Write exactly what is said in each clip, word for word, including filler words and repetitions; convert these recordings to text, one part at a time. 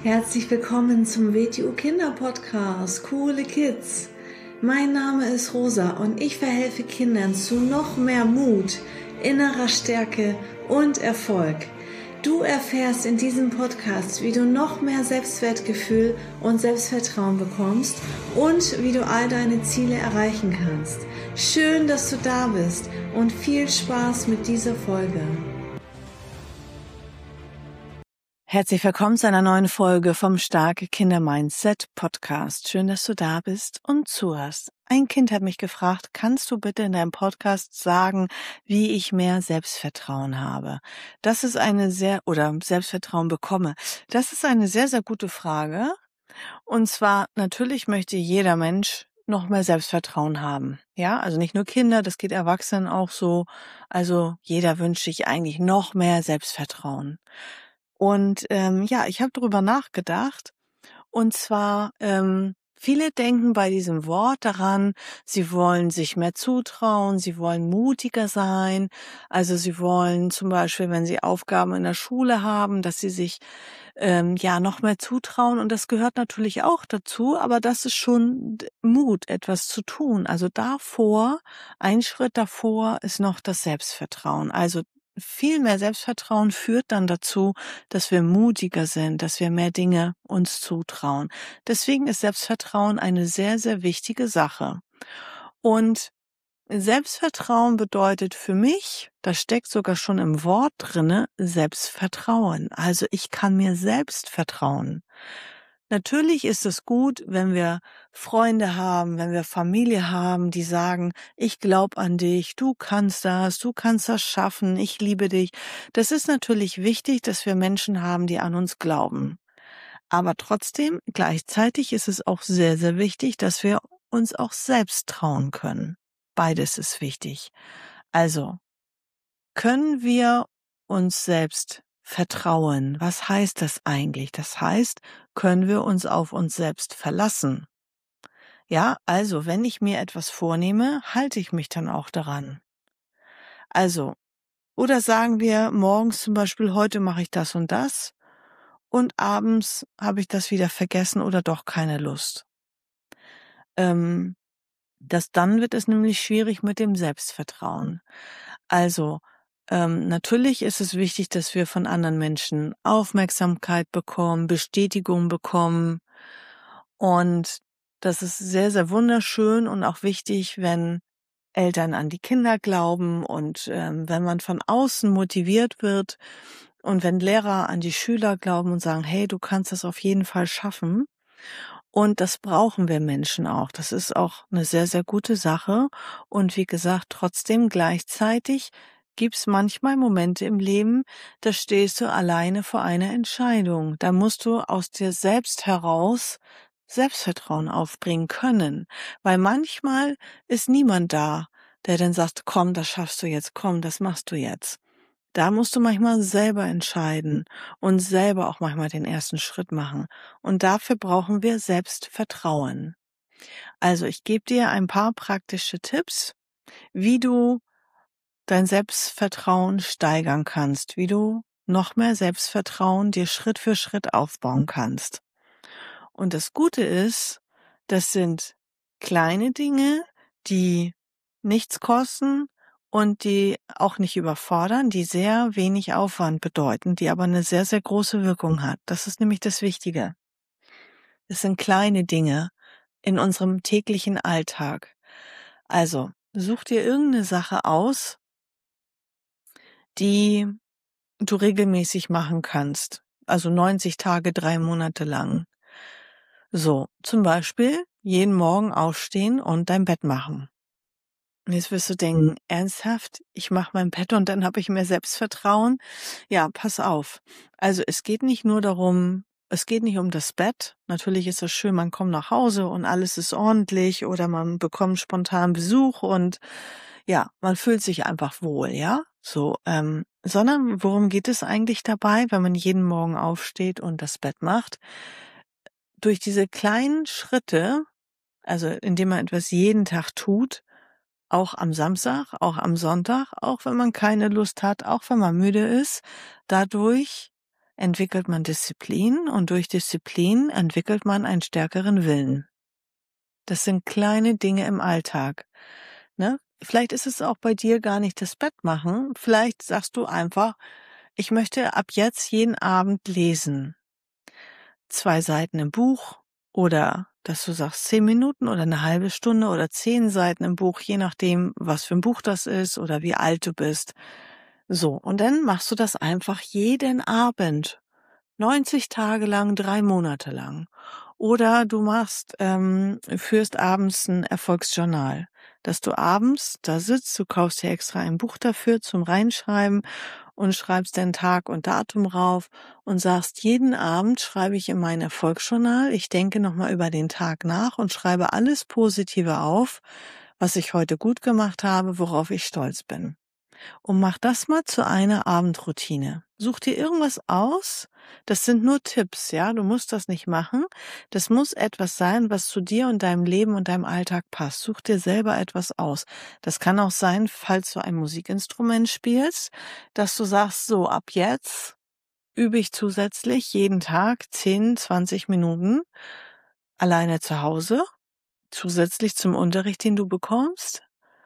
Herzlich willkommen zum W T U Kinder Podcast, Coole Kids. Mein Name ist Rosa und ich verhelfe Kindern zu noch mehr Mut, innerer Stärke und Erfolg. Du erfährst in diesem Podcast, wie du noch mehr Selbstwertgefühl und Selbstvertrauen bekommst und wie du all deine Ziele erreichen kannst. Schön, dass du da bist und viel Spaß mit dieser Folge. Herzlich willkommen zu einer neuen Folge vom Starke Kinder Mindset Podcast. Schön, dass du da bist und zuhörst. Ein Kind hat mich gefragt, kannst du bitte in deinem Podcast sagen, wie ich mehr Selbstvertrauen habe? Das ist eine sehr, oder Selbstvertrauen bekomme. Das ist eine sehr, sehr gute Frage. Und zwar, natürlich möchte jeder Mensch noch mehr Selbstvertrauen haben. Ja, also nicht nur Kinder, das geht Erwachsenen auch so. Also jeder wünscht sich eigentlich noch mehr Selbstvertrauen. Und ähm, ja, ich habe darüber nachgedacht. Und zwar, ähm, viele denken bei diesem Wort daran, sie wollen sich mehr zutrauen, sie wollen mutiger sein. Also sie wollen zum Beispiel, wenn sie Aufgaben in der Schule haben, dass sie sich ähm, ja noch mehr zutrauen. Und das gehört natürlich auch dazu, aber das ist schon Mut, etwas zu tun. Also davor, ein Schritt davor ist noch das Selbstvertrauen. Also viel mehr Selbstvertrauen führt dann dazu, dass wir mutiger sind, dass wir mehr Dinge uns zutrauen. Deswegen ist Selbstvertrauen eine sehr, sehr wichtige Sache. Und Selbstvertrauen bedeutet für mich, das steckt sogar schon im Wort drinne, Selbstvertrauen. Also ich kann mir selbst vertrauen. Natürlich ist es gut, wenn wir Freunde haben, wenn wir Familie haben, die sagen, ich glaube an dich, du kannst das, du kannst das schaffen, ich liebe dich. Das ist natürlich wichtig, dass wir Menschen haben, die an uns glauben. Aber trotzdem, gleichzeitig ist es auch sehr, sehr wichtig, dass wir uns auch selbst trauen können. Beides ist wichtig. Also, können wir uns selbst vertrauen? Was heißt das eigentlich? Das heißt, können wir uns auf uns selbst verlassen? Ja, also, wenn ich mir etwas vornehme, halte ich mich dann auch daran. Also, oder sagen wir morgens zum Beispiel, heute mache ich das und das und abends habe ich das wieder vergessen oder doch keine Lust. Ähm, das, dann wird es nämlich schwierig mit dem Selbstvertrauen. Also, ähm, natürlich ist es wichtig, dass wir von anderen Menschen Aufmerksamkeit bekommen, Bestätigung bekommen. Und das ist sehr, sehr wunderschön und auch wichtig, wenn Eltern an die Kinder glauben und ähm, wenn man von außen motiviert wird und wenn Lehrer an die Schüler glauben und sagen, hey, du kannst das auf jeden Fall schaffen. Und das brauchen wir Menschen auch. Das ist auch eine sehr, sehr gute Sache. Und wie gesagt, trotzdem gleichzeitig gibt's manchmal Momente im Leben, da stehst du alleine vor einer Entscheidung. Da musst du aus dir selbst heraus Selbstvertrauen aufbringen können. Weil manchmal ist niemand da, der dann sagt, komm, das schaffst du jetzt, komm, das machst du jetzt. Da musst du manchmal selber entscheiden und selber auch manchmal den ersten Schritt machen. Und dafür brauchen wir Selbstvertrauen. Also ich gebe dir ein paar praktische Tipps, wie du dein Selbstvertrauen steigern kannst, wie du noch mehr Selbstvertrauen dir Schritt für Schritt aufbauen kannst. Und das Gute ist, das sind kleine Dinge, die nichts kosten und die auch nicht überfordern, die sehr wenig Aufwand bedeuten, die aber eine sehr, sehr große Wirkung hat. Das ist nämlich das Wichtige. Es sind kleine Dinge in unserem täglichen Alltag. Also, such dir irgendeine Sache aus, die du regelmäßig machen kannst. Also neunzig Tage, drei Monate lang. So, zum Beispiel jeden Morgen aufstehen und dein Bett machen. Und jetzt wirst du denken, ernsthaft, ich mache mein Bett und dann habe ich mehr Selbstvertrauen? Ja, pass auf. Also es geht nicht nur darum, es geht nicht um das Bett. Natürlich ist es schön, man kommt nach Hause und alles ist ordentlich oder man bekommt spontan Besuch und ja, man fühlt sich einfach wohl, ja? So, ähm, sondern worum geht es eigentlich dabei, wenn man jeden Morgen aufsteht und das Bett macht? Durch diese kleinen Schritte, also indem man etwas jeden Tag tut, auch am Samstag, auch am Sonntag, auch wenn man keine Lust hat, auch wenn man müde ist, dadurch entwickelt man Disziplin und durch Disziplin entwickelt man einen stärkeren Willen. Das sind kleine Dinge im Alltag. Ne? Vielleicht ist es auch bei dir gar nicht das Bett machen. Vielleicht sagst du einfach, ich möchte ab jetzt jeden Abend lesen. Zwei Seiten im Buch oder dass du sagst zehn Minuten oder eine halbe Stunde oder zehn Seiten im Buch, je nachdem, was für ein Buch das ist oder wie alt du bist. So, und dann machst du das einfach jeden Abend. neunzig Tage lang, drei Monate lang. Oder du machst, ähm, führst abends ein Erfolgsjournal, dass du abends da sitzt, du kaufst dir extra ein Buch dafür zum Reinschreiben und schreibst deinen Tag und Datum rauf und sagst, jeden Abend schreibe ich in mein Erfolgsjournal, ich denke nochmal über den Tag nach und schreibe alles Positive auf, was ich heute gut gemacht habe, worauf ich stolz bin. Und mach das mal zu einer Abendroutine. Such dir irgendwas aus. Das sind nur Tipps, ja. Du musst das nicht machen. Das muss etwas sein, was zu dir und deinem Leben und deinem Alltag passt. Such dir selber etwas aus. Das kann auch sein, falls du ein Musikinstrument spielst, dass du sagst, so, ab jetzt übe ich zusätzlich jeden Tag zehn, zwanzig Minuten alleine zu Hause, zusätzlich zum Unterricht, den du bekommst.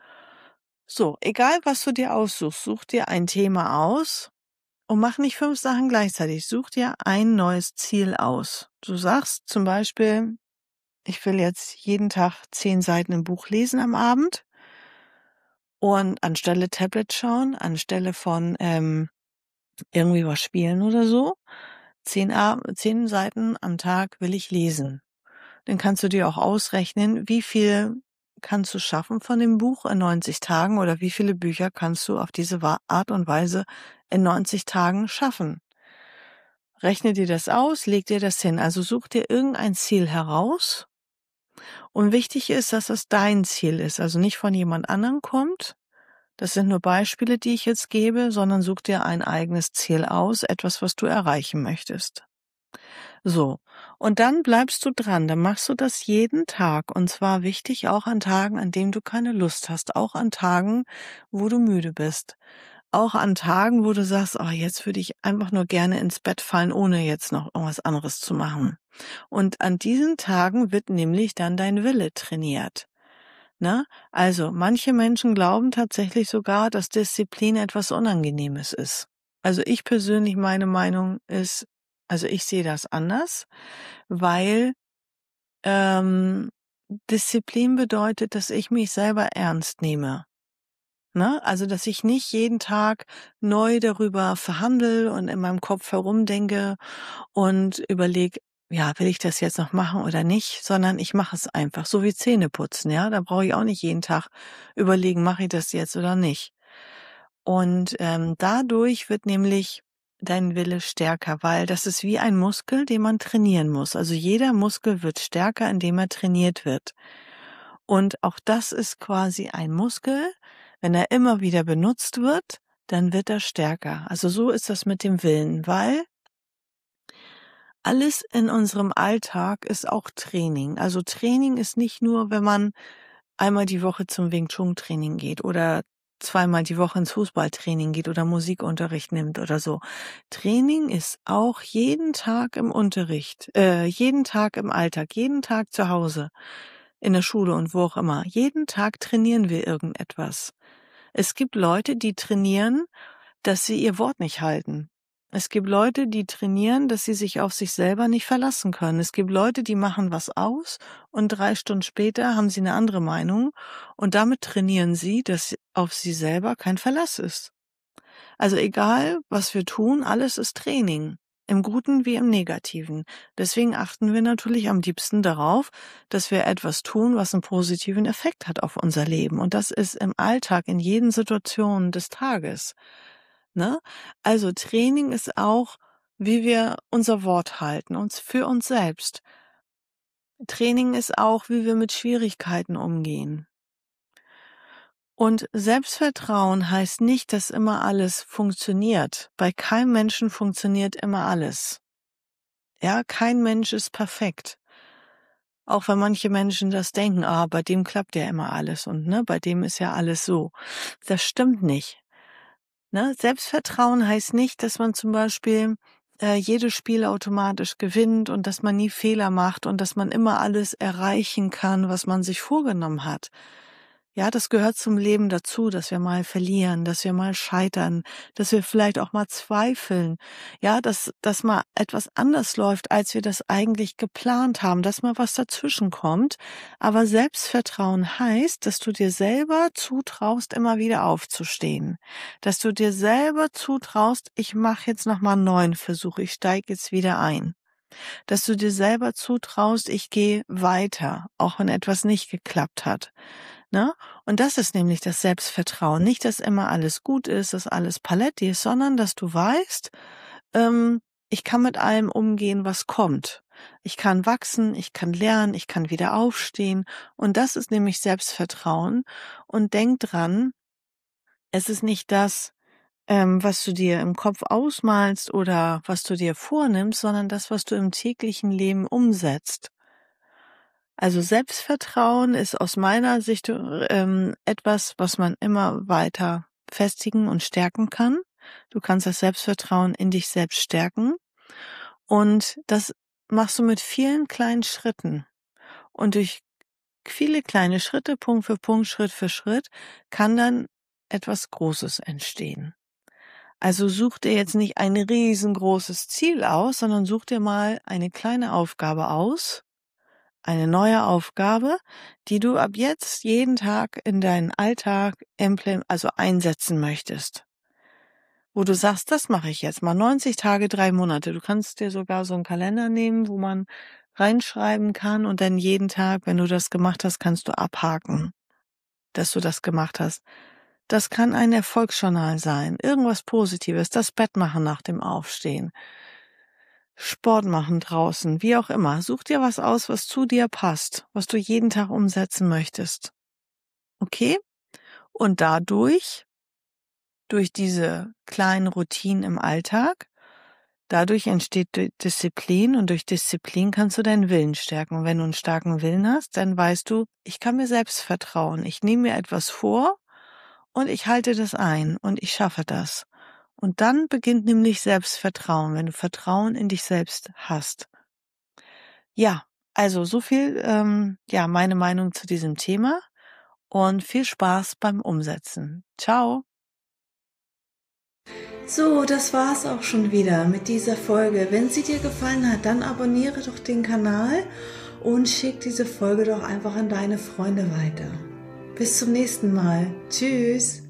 So, egal was du dir aussuchst, such dir ein Thema aus und mach nicht fünf Sachen gleichzeitig. Such dir ein neues Ziel aus. Du sagst zum Beispiel, ich will jetzt jeden Tag zehn Seiten im Buch lesen am Abend und anstelle Tablet schauen, anstelle von ähm, irgendwie was spielen oder so, zehn, Ab- zehn Seiten am Tag will ich lesen. Dann kannst du dir auch ausrechnen, wie viel kannst du schaffen von dem Buch in neunzig Tagen oder wie viele Bücher kannst du auf diese Art und Weise in neunzig Tagen schaffen. Rechne dir das aus, leg dir das hin. Also such dir irgendein Ziel heraus. Und wichtig ist, dass es dein Ziel ist, also nicht von jemand anderem kommt. Das sind nur Beispiele, die ich jetzt gebe, sondern such dir ein eigenes Ziel aus, etwas, was du erreichen möchtest. So, und dann bleibst du dran, dann machst du das jeden Tag und zwar wichtig auch an Tagen, an denen du keine Lust hast, auch an Tagen, wo du müde bist, auch an Tagen, wo du sagst, oh, jetzt würde ich einfach nur gerne ins Bett fallen, ohne jetzt noch irgendwas anderes zu machen. Und an diesen Tagen wird nämlich dann dein Wille trainiert. Ne? Also, manche Menschen glauben tatsächlich sogar, dass Disziplin etwas Unangenehmes ist. Also ich persönlich, meine Meinung ist, also ich sehe das anders, weil ähm, Disziplin bedeutet, dass ich mich selber ernst nehme. Ne? Also dass ich nicht jeden Tag neu darüber verhandle und in meinem Kopf herumdenke und überlege, ja, will ich das jetzt noch machen oder nicht, sondern ich mache es einfach, so wie Zähneputzen, ja, da brauche ich auch nicht jeden Tag überlegen, mache ich das jetzt oder nicht. Und ähm, dadurch wird nämlich dein Wille stärker, weil das ist wie ein Muskel, den man trainieren muss. Also jeder Muskel wird stärker, indem er trainiert wird. Und auch das ist quasi ein Muskel. Wenn er immer wieder benutzt wird, dann wird er stärker. Also so ist das mit dem Willen, weil alles in unserem Alltag ist auch Training. Also Training ist nicht nur, wenn man einmal die Woche zum Wing Chun Training geht oder zweimal die Woche ins Fußballtraining geht oder Musikunterricht nimmt oder so. Training ist auch jeden Tag im Unterricht, äh, jeden Tag im Alltag, jeden Tag zu Hause, in der Schule und wo auch immer. Jeden Tag trainieren wir irgendetwas. Es gibt Leute, die trainieren, dass sie ihr Wort nicht halten. Es gibt Leute, die trainieren, dass sie sich auf sich selber nicht verlassen können. Es gibt Leute, die machen was aus und drei Stunden später haben sie eine andere Meinung und damit trainieren sie, dass auf sie selber kein Verlass ist. Also egal, was wir tun, alles ist Training. Im Guten wie im Negativen. Deswegen achten wir natürlich am liebsten darauf, dass wir etwas tun, was einen positiven Effekt hat auf unser Leben. Und das ist im Alltag, in jeden Situationen des Tages. Ne? Also Training ist auch, wie wir unser Wort halten, uns für uns selbst. Training ist auch, wie wir mit Schwierigkeiten umgehen. Und Selbstvertrauen heißt nicht, dass immer alles funktioniert. Bei keinem Menschen funktioniert immer alles. Ja, kein Mensch ist perfekt. Auch wenn manche Menschen das denken, ah, bei dem klappt ja immer alles und ne, bei dem ist ja alles so. Das stimmt nicht. Ne? Selbstvertrauen heißt nicht, dass man zum Beispiel äh, jedes Spiel automatisch gewinnt und dass man nie Fehler macht und dass man immer alles erreichen kann, was man sich vorgenommen hat. Ja, das gehört zum Leben dazu, dass wir mal verlieren, dass wir mal scheitern, dass wir vielleicht auch mal zweifeln. Ja, dass, dass mal etwas anders läuft, als wir das eigentlich geplant haben, dass mal was dazwischen kommt. Aber Selbstvertrauen heißt, dass du dir selber zutraust, immer wieder aufzustehen. Dass du dir selber zutraust, ich mache jetzt nochmal einen neuen Versuch, ich steige jetzt wieder ein. Dass du dir selber zutraust, ich gehe weiter, auch wenn etwas nicht geklappt hat. Ne? Und das ist nämlich das Selbstvertrauen. Nicht, dass immer alles gut ist, dass alles Paletti ist, sondern dass du weißt, ähm, ich kann mit allem umgehen, was kommt. Ich kann wachsen, ich kann lernen, ich kann wieder aufstehen. Und das ist nämlich Selbstvertrauen. Und denk dran, es ist nicht das, ähm, was du dir im Kopf ausmalst oder was du dir vornimmst, sondern das, was du im täglichen Leben umsetzt. Also Selbstvertrauen ist aus meiner Sicht ähm, etwas, was man immer weiter festigen und stärken kann. Du kannst das Selbstvertrauen in dich selbst stärken und das machst du mit vielen kleinen Schritten. Und durch viele kleine Schritte, Punkt für Punkt, Schritt für Schritt, kann dann etwas Großes entstehen. Also such dir jetzt nicht ein riesengroßes Ziel aus, sondern such dir mal eine kleine Aufgabe aus, eine neue Aufgabe, die du ab jetzt jeden Tag in deinen Alltag also einsetzen möchtest. Wo du sagst, das mache ich jetzt mal neunzig Tage, drei Monate. Du kannst dir sogar so einen Kalender nehmen, wo man reinschreiben kann und dann jeden Tag, wenn du das gemacht hast, kannst du abhaken, dass du das gemacht hast. Das kann ein Erfolgsjournal sein, irgendwas Positives, das Bett machen nach dem Aufstehen. Sport machen draußen, wie auch immer. Such dir was aus, was zu dir passt, was du jeden Tag umsetzen möchtest. Okay? Und dadurch, durch diese kleinen Routinen im Alltag, dadurch entsteht Disziplin und durch Disziplin kannst du deinen Willen stärken. Und wenn du einen starken Willen hast, dann weißt du, ich kann mir selbst vertrauen. Ich nehme mir etwas vor und ich halte das ein und ich schaffe das. Und dann beginnt nämlich Selbstvertrauen, wenn du Vertrauen in dich selbst hast. Ja, also so viel, ähm, ja, meine Meinung zu diesem Thema und viel Spaß beim Umsetzen. Ciao! So, das war's auch schon wieder mit dieser Folge. Wenn sie dir gefallen hat, dann abonniere doch den Kanal und schick diese Folge doch einfach an deine Freunde weiter. Bis zum nächsten Mal. Tschüss!